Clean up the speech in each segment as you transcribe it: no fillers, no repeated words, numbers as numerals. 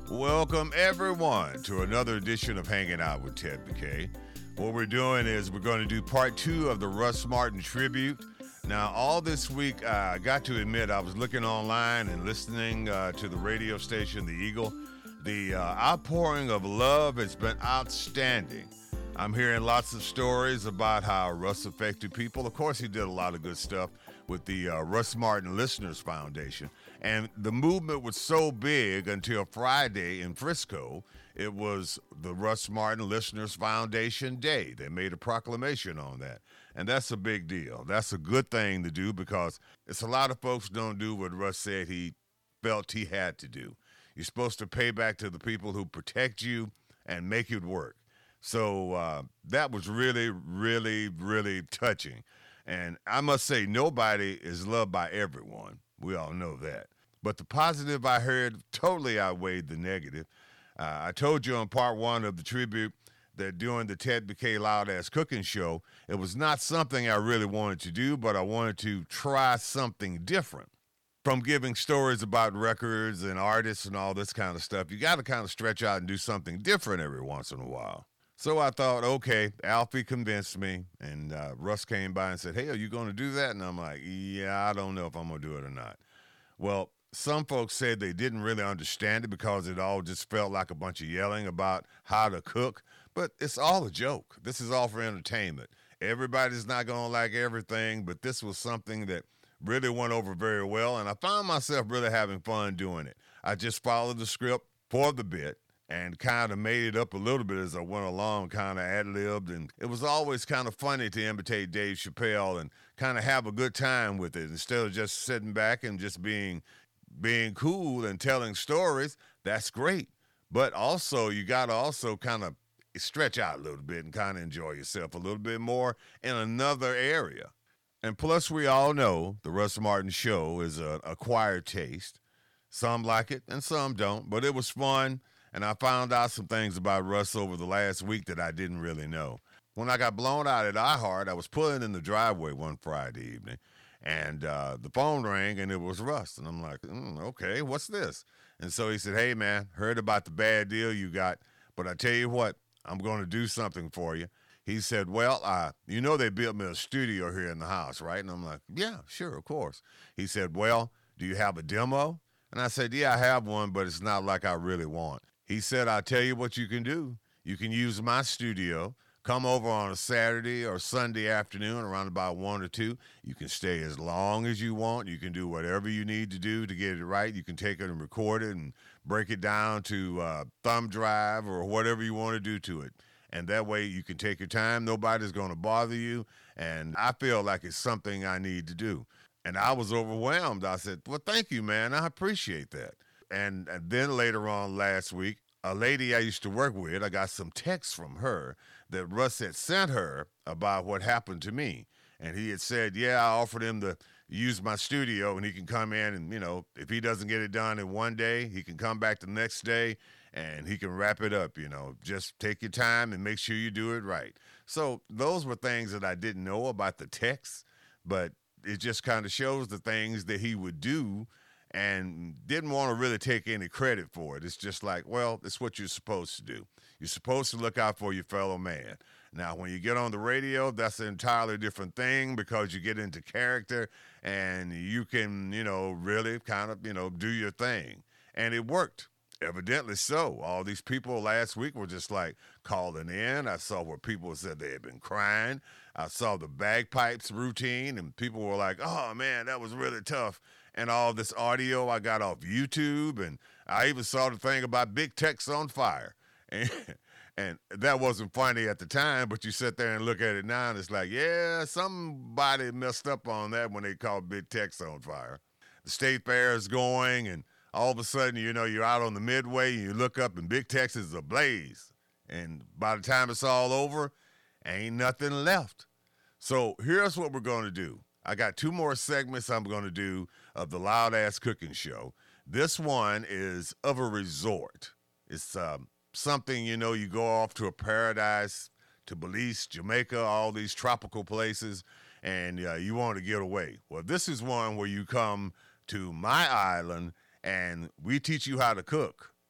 Welcome, everyone, to another edition of Hanging Out with Ted McKay. What we're doing is we're going to do part two of the Russ Martin tribute. Now, all this week, I got to admit, I was looking online and listening to the radio station, The Eagle. The outpouring of love has been outstanding. I'm hearing lots of stories about how Russ affected people. Of course, he did a lot of good stuff with the Russ Martin Listeners Foundation. And the movement was so big until Friday in Frisco, it was the Russ Martin Listeners Foundation Day. They made a proclamation on that. And that's a big deal. That's a good thing to do because it's a lot of folks don't do what Russ said he felt he had to do. You're supposed to pay back to the people who protect you and make it work. So that was really, really, really touching. And I must say, nobody is loved by everyone. We all know that. But the positive I heard totally outweighed the negative. I told you on part one of the tribute that during the Ted McKay Loud Ass Cooking Show, it was not something I really wanted to do, but I wanted to try something different. From giving stories about records and artists and all this kind of stuff, you got to kind of stretch out and do something different every once in a while. So I thought, okay, Alfie convinced me, and Russ came by and said, hey, are you going to do that? And I'm like, yeah, I don't know if I'm going to do it or not. Well, some folks said they didn't really understand it because it all just felt like a bunch of yelling about how to cook, but it's all a joke. This is all for entertainment. Everybody's not going to like everything, but this was something that really went over very well, and I found myself really having fun doing it. I just followed the script for the bit and kind of made it up a little bit as I went along, kind of ad-libbed, and it was always kind of funny to imitate Dave Chappelle and kind of have a good time with it instead of just sitting back and just being cool and telling stories. That's great, but also you got to also kind of stretch out a little bit and kind of enjoy yourself a little bit more in another area. And plus, we all know the Russ Martin Show is an acquired taste. Some like it and some don't, but it was fun. And I found out some things about Russ over the last week that I didn't really know. When I got blown out at iHeart, I was pulling in the driveway one Friday evening, and the phone rang, and it was Russ. And I'm like, okay, what's this? And so he said, hey, man, heard about the bad deal you got, but I tell you what, I'm going to do something for you. He said, well, you know they built me a studio here in the house, right? And I'm like, yeah, sure, of course. He said, well, do you have a demo? And I said, yeah, I have one, but it's not like I really want. He said, I'll tell you what you can do. You can use my studio. Come over on a Saturday or Sunday afternoon around about 1 or 2. You can stay as long as you want. You can do whatever you need to do to get it right. You can take it and record it and break it down to thumb drive or whatever you want to do to it. And that way you can take your time. Nobody's going to bother you. And I feel like it's something I need to do. And I was overwhelmed. I said, well, thank you, man. I appreciate that. And then later on last week, a lady I used to work with, I got some texts from her that Russ had sent her about what happened to me. And he had said, yeah, I offered him to use my studio and he can come in and, if he doesn't get it done in one day, he can come back the next day and he can wrap it up, Just take your time and make sure you do it right. So those were things that I didn't know about the text, but it just kind of shows the things that he would do and didn't want to really take any credit for it. It's just like, well, it's what you're supposed to do. You're supposed to look out for your fellow man. Now, when you get on the radio, that's an entirely different thing because you get into character and you can, really kind of, do your thing. And it worked. Evidently so. All these people last week were just like calling in. I saw where people said they had been crying. I saw the bagpipes routine and people were like, oh man, that was really tough. And all this audio I got off YouTube, and I even saw the thing about Big Tech's on fire. And that wasn't funny at the time, but you sit there and look at it now, and it's like, yeah, somebody messed up on that when they called Big Tech's on fire. The state fair is going, and all of a sudden, you're out on the midway, and you look up, and Big Tech's is ablaze. And by the time it's all over, ain't nothing left. So here's what we're going to do. I got 2 more segments I'm going to do of the Loud Ass Cooking Show. This one is of a resort. It's something, you go off to a paradise, to Belize, Jamaica, all these tropical places, and you want to get away. Well, this is one where you come to my island, and we teach you how to cook.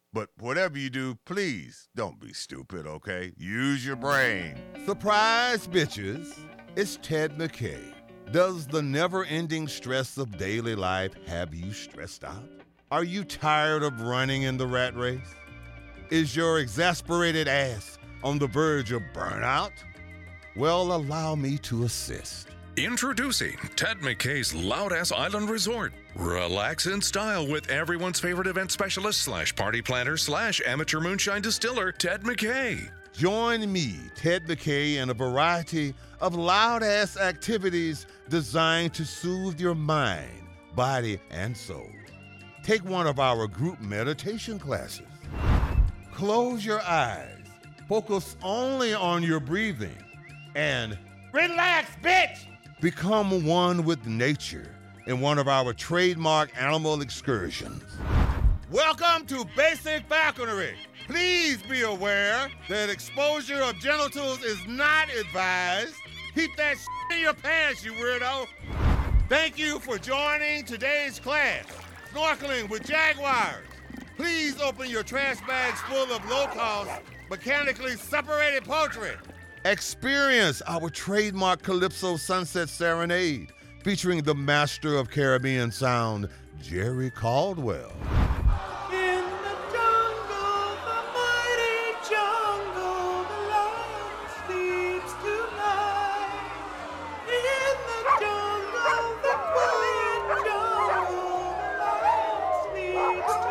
But whatever you do, please don't be stupid, okay? Use your brain. Surprise, bitches. It's Ted McKay. Does the never-ending stress of daily life have you stressed out? Are you tired of running in the rat race? Is your exasperated ass on the verge of burnout? Well, allow me to assist. Introducing Ted McKay's Loud Ass Island Resort. Relax in style with everyone's favorite event specialist / party planner / amateur moonshine distiller, Ted McKay. Join me, Ted McKay, in a variety of loud-ass activities designed to soothe your mind, body, and soul. Take one of our group meditation classes. Close your eyes, focus only on your breathing, and relax, bitch! Become one with nature in one of our trademark animal excursions. Welcome to Basic Falconry. Please be aware that exposure of genitals is not advised. Keep that shit in your pants, you weirdo. Thank you for joining today's class, Snorkeling with Jaguars. Please open your trash bags full of low-cost, mechanically separated poultry. Experience our trademark Calypso Sunset Serenade, featuring the master of Caribbean sound, Jerry Caldwell. In the jungle, the mighty jungle, the lion sleeps tonight. In the jungle, the quiet jungle, the lion sleeps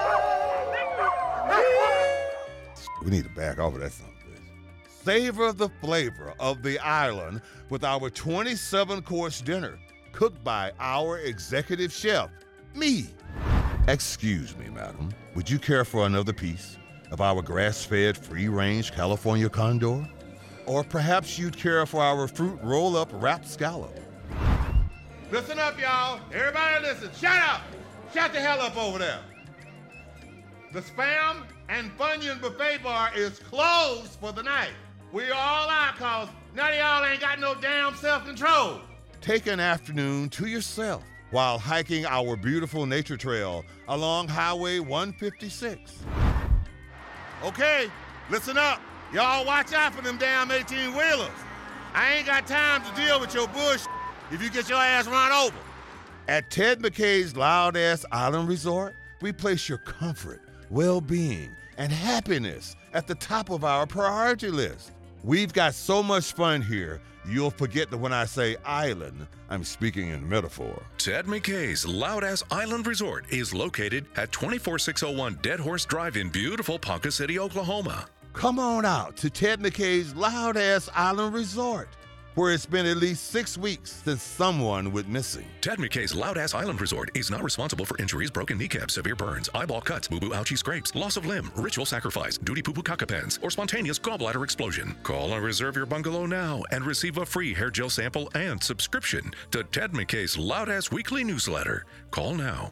tonight. We need to back off of that song, please. Savor the flavor of the island with our 27-course dinner, cooked by our executive chef, me. Excuse me, madam. Would you care for another piece of our grass-fed, free-range California condor? Or perhaps you'd care for our fruit roll-up wrapped scallop? Listen up, y'all. Everybody listen. Shut up. Shut the hell up over there. The Spam and Funyun Buffet Bar is closed for the night. We all out cause none of y'all ain't got no damn self-control. Take an afternoon to yourself while hiking our beautiful nature trail along Highway 156. Okay, listen up. Y'all watch out for them damn 18-wheelers. I ain't got time to deal with your bush if you get your ass run over. At Ted McKay's Loud Ass Island Resort, we place your comfort, well-being, and happiness at the top of our priority list. We've got so much fun here, you'll forget that when I say island, I'm speaking in metaphor. Ted McKay's Loud Ass Island Resort is located at 24601 Dead Horse Drive in beautiful Ponca City, Oklahoma. Come on out to Ted McKay's Loud Ass Island Resort, where it's been at least 6 weeks since someone went missing. Ted McKay's Loud Ass Island Resort is not responsible for injuries, broken kneecaps, severe burns, eyeball cuts, boo-boo ouchie scrapes, loss of limb, ritual sacrifice, duty poo-poo caca-pants, or spontaneous gallbladder explosion. Call and reserve your bungalow now and receive a free hair gel sample and subscription to Ted McKay's Loud Ass Weekly Newsletter. Call now.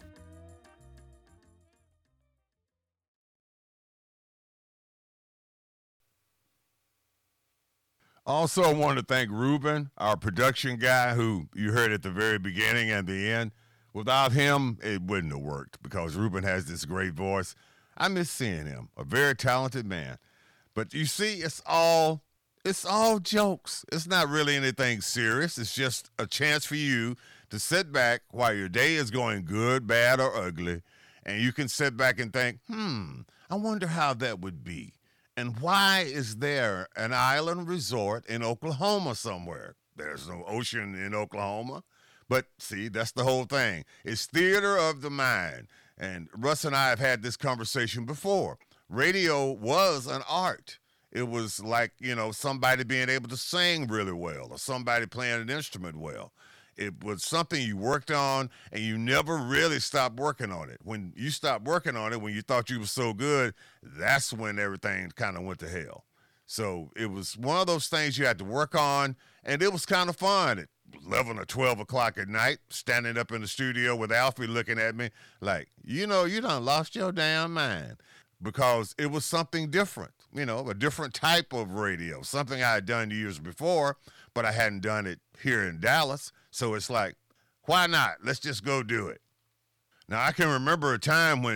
Also, I want to thank Ruben, our production guy, who you heard at the very beginning and the end. Without him, it wouldn't have worked because Ruben has this great voice. I miss seeing him, a very talented man. But you see, it's all jokes. It's not really anything serious. It's just a chance for you to sit back while your day is going good, bad, or ugly, and you can sit back and think, I wonder how that would be. And why is there an island resort in Oklahoma somewhere? There's no ocean in Oklahoma. But see, that's the whole thing. It's theater of the mind. And Russ and I have had this conversation before. Radio was an art. It was like, somebody being able to sing really well or somebody playing an instrument well. It was something you worked on, and you never really stopped working on it. When you stopped working on it, when you thought you were so good, that's when everything kind of went to hell. So it was one of those things you had to work on, and it was kind of fun at 11 or 12 o'clock at night, standing up in the studio with Alfie looking at me like, you done lost your damn mind, because it was something different, a different type of radio, something I had done years before, but I hadn't done it here in Dallas. So it's like, why not? Let's just go do it. Now, I can remember a time when,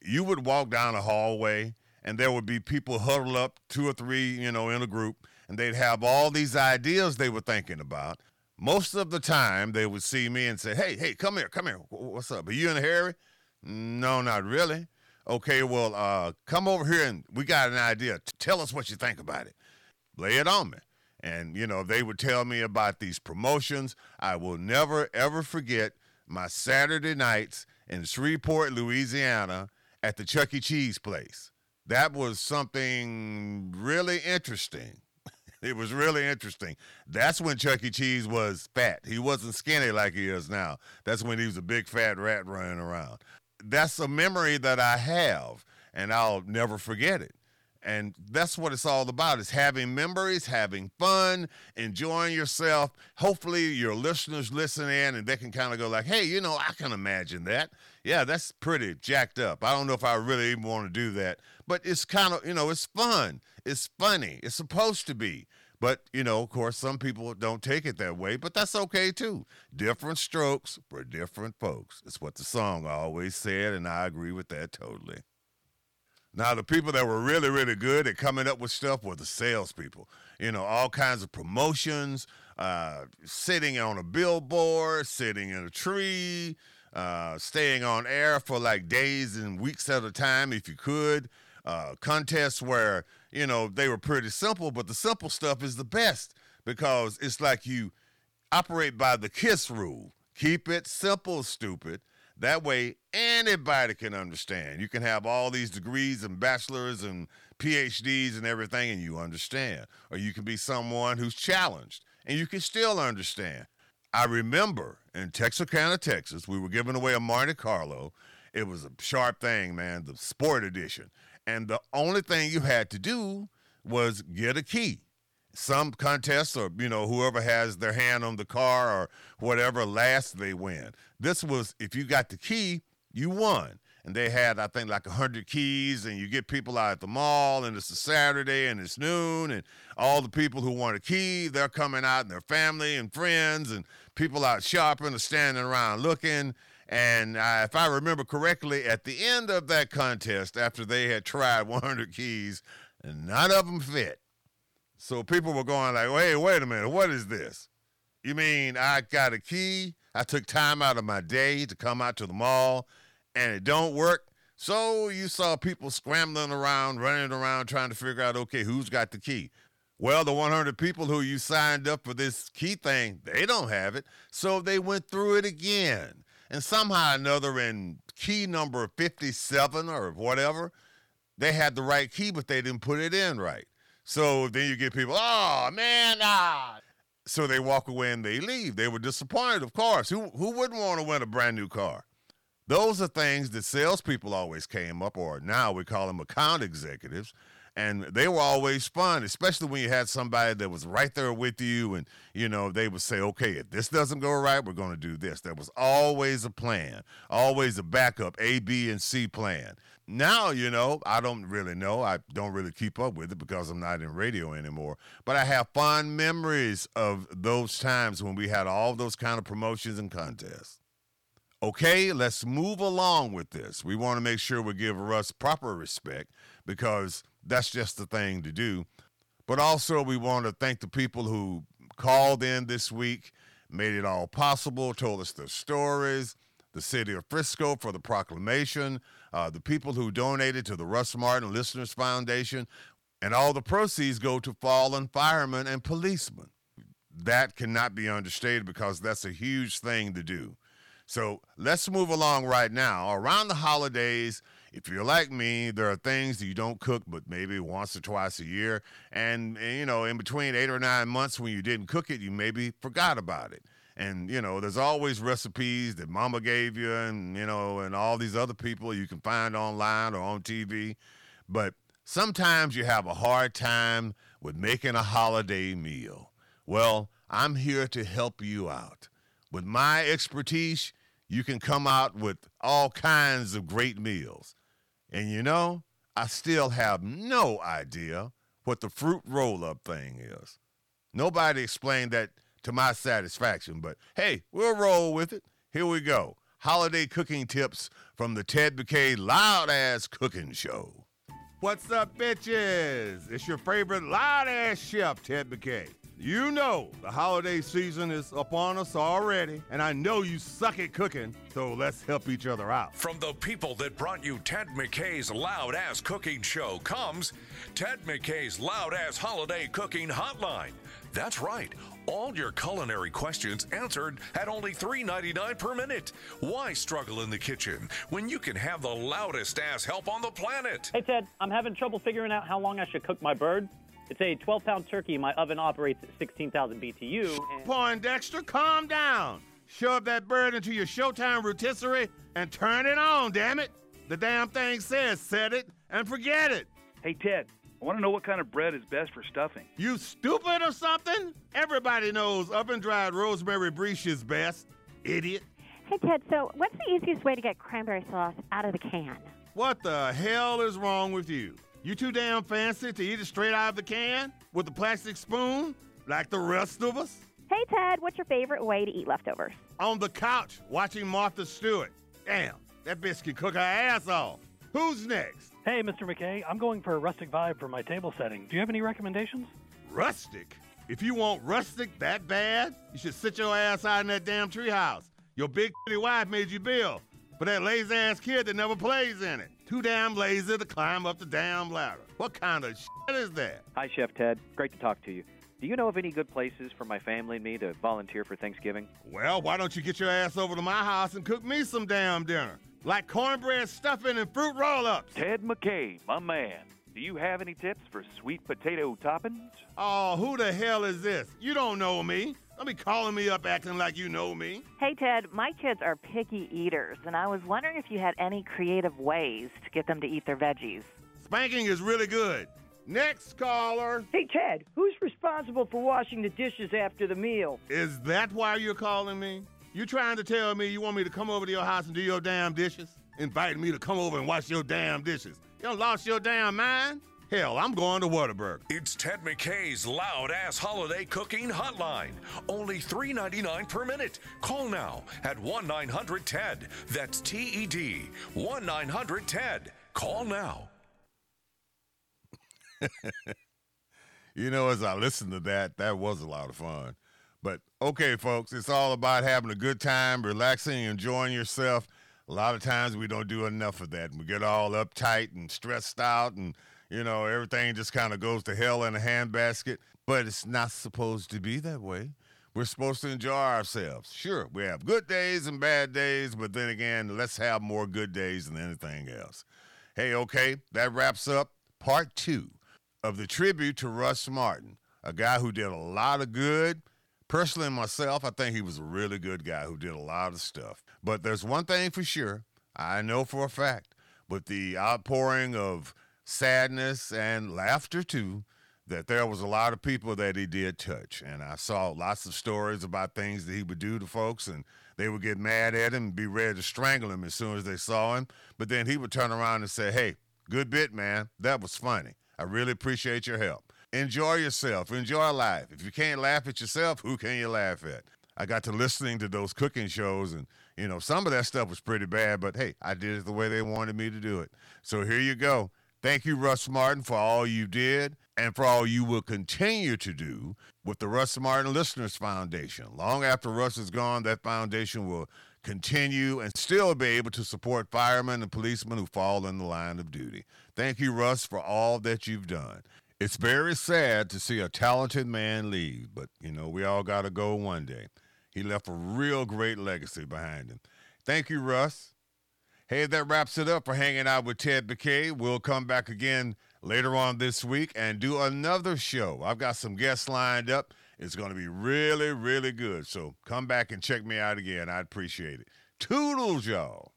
you would walk down a hallway and there would be people huddled up, 2 or 3, in a group, and they'd have all these ideas they were thinking about. Most of the time, they would see me and say, hey, come here. What's up? Are you in a hurry? No, not really. Okay, well, come over here and we got an idea. Tell us what you think about it. Lay it on me. And, they would tell me about these promotions. I will never, ever forget my Saturday nights in Shreveport, Louisiana at the Chuck E. Cheese place. That was something really interesting. It was really interesting. That's when Chuck E. Cheese was fat. He wasn't skinny like he is now. That's when he was a big fat rat running around. That's a memory that I have, and I'll never forget it. And that's what it's all about, is having memories, having fun, enjoying yourself. Hopefully your listeners listen in and they can kind of go like, hey, I can imagine that. Yeah, that's pretty jacked up. I don't know if I really even want to do that. But it's kind of, it's fun. It's funny. It's supposed to be. But, of course, some people don't take it that way, but that's okay, too. Different strokes for different folks. It's what the song always said, and I agree with that totally. Now, the people that were really, really good at coming up with stuff were the salespeople. All kinds of promotions, sitting on a billboard, sitting in a tree, staying on air for like days and weeks at a time if you could. Contests where, they were pretty simple, but the simple stuff is the best because it's like you operate by the KISS rule. Keep it simple, stupid. That way, anybody can understand. You can have all these degrees and bachelors and PhDs and everything, and you understand. Or you can be someone who's challenged, and you can still understand. I remember in Texarkana, Texas, we were giving away a Monte Carlo. It was a sharp thing, man, the sport edition. And the only thing you had to do was get a key. Some contests or, whoever has their hand on the car or whatever, last they win. This was, if you got the key, you won. And they had, I think, like 100 keys, and you get people out at the mall, and it's a Saturday, and it's noon, and all the people who want a key, they're coming out, and their family and friends, and people out shopping are standing around looking. And if I remember correctly, at the end of that contest, after they had tried 100 keys, none of them fit. So people were going like, hey, wait a minute, what is this? You mean I got a key, I took time out of my day to come out to the mall, and it don't work? So you saw people scrambling around, running around, trying to figure out, okay, who's got the key? Well, the 100 people who you signed up for this key thing, they don't have it. So they went through it again. And somehow or another, in key number 57 or whatever, they had the right key, but they didn't put it in right. So then you get people, oh, man, So they walk away and they leave. They were disappointed, of course. Who wouldn't want to win a brand new car? Those are things that salespeople always came up, or now we call them account executives. And they were always fun, especially when you had somebody that was right there with you and, they would say, okay, if this doesn't go right, we're going to do this. There was always a plan, always a backup, A, B, and C plan. Now, I don't really know. I don't really keep up with it because I'm not in radio anymore. But I have fond memories of those times when we had all those kind of promotions and contests. Okay, let's move along with this. We want to make sure we give Russ proper respect because that's just the thing to do. But also we want to thank the people who called in this week, made it all possible, told us their stories, the city of Frisco for the proclamation, the people who donated to the Russ Martin Listeners Foundation, and all the proceeds go to fallen firemen and policemen. That cannot be understated because that's a huge thing to do. So let's move along right now. Around the holidays, if you're like me, there are things that you don't cook but maybe once or twice a year. And in between 8 or 9 months when you didn't cook it, you maybe forgot about it. And, there's always recipes that mama gave you and, and all these other people you can find online or on TV. But sometimes you have a hard time with making a holiday meal. Well, I'm here to help you out. With my expertise, you can come out with all kinds of great meals. And I still have no idea what the fruit roll-up thing is. Nobody explained that to my satisfaction, but hey, we'll roll with it. Here we go. holiday cooking tips from the Ted McKay Loud Ass Cooking Show. What's up, bitches? It's your favorite loud ass chef, Ted McKay. You know the holiday season is upon us already, and I know you suck at cooking, so let's help each other out. From the people that brought you Ted McKay's Loud Ass Cooking Show comes Ted McKay's Loud Ass Holiday Cooking Hotline. That's right. All your culinary questions answered at only $3.99 per minute. Why struggle in the kitchen when you can have the loudest ass help on the planet? Hey, Ted, I'm having trouble figuring out how long I should cook my bird. It's a 12-pound turkey. My oven operates at 16,000 BTU. Poindexter, calm down. Shove that bird into your Showtime rotisserie and turn it on, damn it. The damn thing says set it and forget it. Hey, Ted, I want to know what kind of bread is best for stuffing. You stupid or something? Everybody knows oven-dried rosemary breach is best, idiot. Hey, Ted, so what's the easiest way to get cranberry sauce out of the can? What the hell is wrong with you? You too damn fancy to eat it straight out of the can with a plastic spoon like the rest of us? Hey, Ted, what's your favorite way to eat leftovers? On the couch watching Martha Stewart. Damn, that bitch can cook her ass off. Who's next? Hey, Mr. McKay, I'm going for a rustic vibe for my table setting. Do you have any recommendations? Rustic? If you want rustic that bad, you should sit your ass out in that damn treehouse. Your big wife made you build for that lazy-ass kid that never plays in it. Too damn lazy to climb up the damn ladder. What kind of shit is that? Hi, Chef Ted. Great to talk to you. Do you know of any good places for my family and me to volunteer for Thanksgiving? Well, why don't you get your ass over to my house and cook me some damn dinner? Like cornbread stuffing and fruit roll-ups. Ted McKay, my man. Do you have any tips for sweet potato toppings? Oh, who the hell is this? You don't know me. Don't be calling me up acting like you know me. Hey, Ted, my kids are picky eaters, and I was wondering if you had any creative ways to get them to eat their veggies. Spanking is really good. Next caller. Hey, Ted, who's responsible for washing the dishes after the meal? Is that why you're calling me? You trying to tell me you want me to come over to your house and do your damn dishes? Inviting me to come over and wash your damn dishes. You done lost your damn mind? Hell, I'm going to Whataburger. It's Ted McKay's Loud Ass Holiday Cooking Hotline. Only $3.99 per minute. Call now at 1-900-TED. That's TED. 1-900-TED. Call now. You know, as I listened to that was a lot of fun. But, okay, folks, it's all about having a good time, relaxing, enjoying yourself. A lot of times we don't do enough of that. We get all uptight and stressed out and, you know, everything just kind of goes to hell in a handbasket. But it's not supposed to be that way. We're supposed to enjoy ourselves. Sure, we have good days and bad days, but then again, let's have more good days than anything else. Hey, okay, that wraps up part 2 of the tribute to Russ Martin, a guy who did a lot of good. Personally, myself, I think he was a really good guy who did a lot of stuff. But there's one thing for sure, I know for a fact, with the outpouring of sadness and laughter too, that there was a lot of people that he did touch. And I saw lots of stories about things that he would do to folks, and they would get mad at him and be ready to strangle him as soon as they saw him. But then he would turn around and say, hey, good bit, man. That was funny. I really appreciate your help. Enjoy yourself. Enjoy life. If you can't laugh at yourself, who can you laugh at? I got to listening to those cooking shows, and, you know, some of that stuff was pretty bad, but, hey, I did it the way they wanted me to do it. So here you go. Thank you, Russ Martin, for all you did and for all you will continue to do with the Russ Martin Listeners Foundation. Long after Russ is gone, that foundation will continue and still be able to support firemen and policemen who fall in the line of duty. Thank you, Russ, for all that you've done. It's very sad to see a talented man leave, but, you know, we all got to go one day. He left a real great legacy behind him. Thank you, Russ. Hey, that wraps it up for Hanging Out with Ted McKay. We'll come back again later on this week and do another show. I've got some guests lined up. It's going to be really, really good. So come back and check me out again. I'd appreciate it. Toodles, y'all.